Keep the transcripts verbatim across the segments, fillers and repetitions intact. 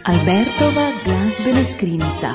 Albertova glasbena skrinjica.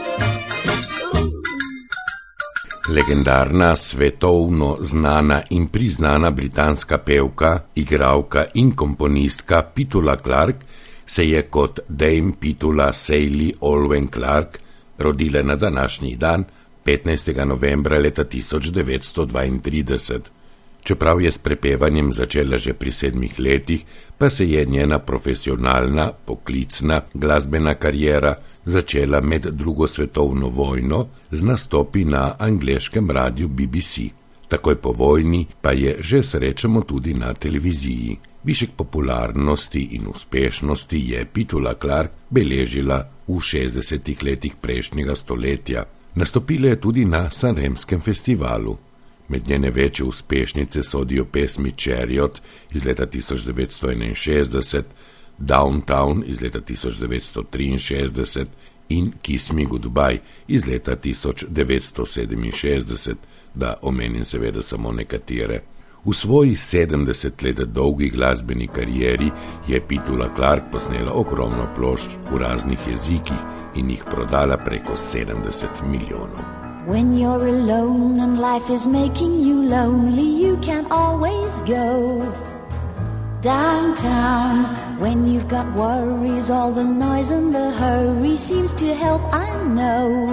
Legendarna, svetovno znana in priznana britanska pevka, igralka in komponistka Petula Clark se je kot Dame Petula Sally Olwen Clark rodila na današnji dan, petnajstega novembra leta tisoč devetsto dvaintrideset. Čeprav je s prepevanjem začela že pri sedmih letih, pa se je njena profesionalna, poklicna glasbena kariera začela med drugo svetovno vojno z nastopi na angleškem radiju B B C. Takoj po vojni pa je že srečamo tudi na televiziji. Višek popularnosti in uspešnosti je Petula Clark beležila v šestdesetih letih prejšnjega stoletja. Nastopila je tudi na Sanremskem festivalu. Med njene večje uspešnice sodijo pesmi Chariot iz leta tisoč devetsto enainšestdeset, Downtown iz leta tisoč devetsto triinšestdeset in Kiss Me Goodbye iz leta tisoč devetsto sedeminšestdeset, da omenim seveda samo nekatere. V svoji sedemdeset let dolgi glasbeni karieri je Petula Clark posnela ogromno plošč v raznih jezikih in jih prodala preko sedemdeset milijonov. When you're alone and life is making you lonely, you can always go downtown. When you've got worries, all the noise and the hurry seems to help, I know.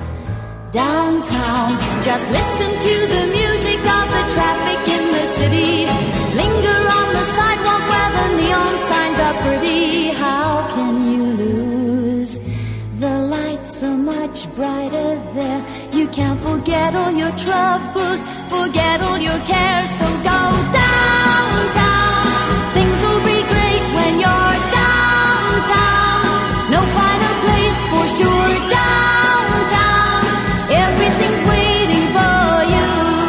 Downtown, just listen to the music of the traffic in the city. Linger on the sidewalk where the neon signs are pretty. How can you lose? The lights are much brighter there. You can't forget all your troubles, forget all your cares. So go downtown. Things will be great when you're downtown. No finer place for sure. Downtown, everything's waiting for you.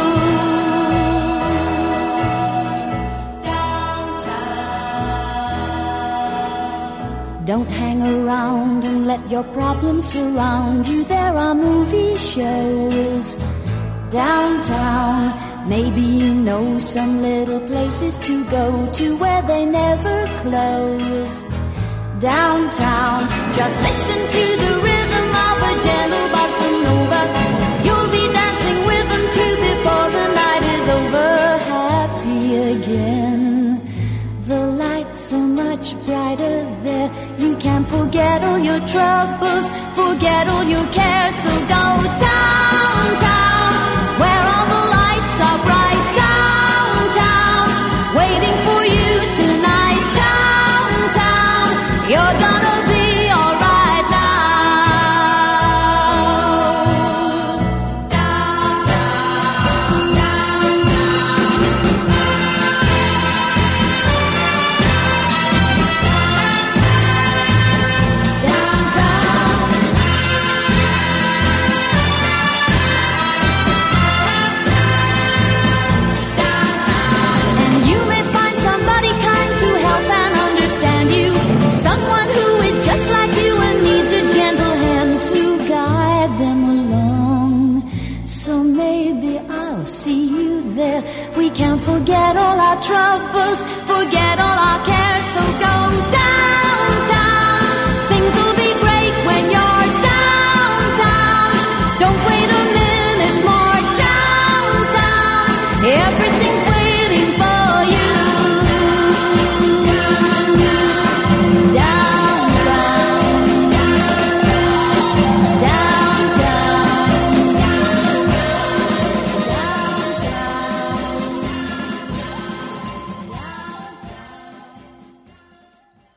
Downtown. Don't hang around and let your problems surround you. There are movie shows downtown. Maybe you know some little places to go to where they never close. Downtown, just listen to the rhythm of a gentle bossa nova. You'll be dancing with them too before the night is over. Happy again. The lights are much brighter there. You can't forget all your troubles, forget all your cares. So go downtown, where all the lights are bright. Downtown, waiting for you tonight. Downtown, you're gonna be alright now. Downtown, downtown. And you may find somebody kind to help and understand you. Someone who is just like you and needs a gentle hand to guide them along. So maybe I'll see you there. We can't forget all our troubles, forget all our cares. So go down.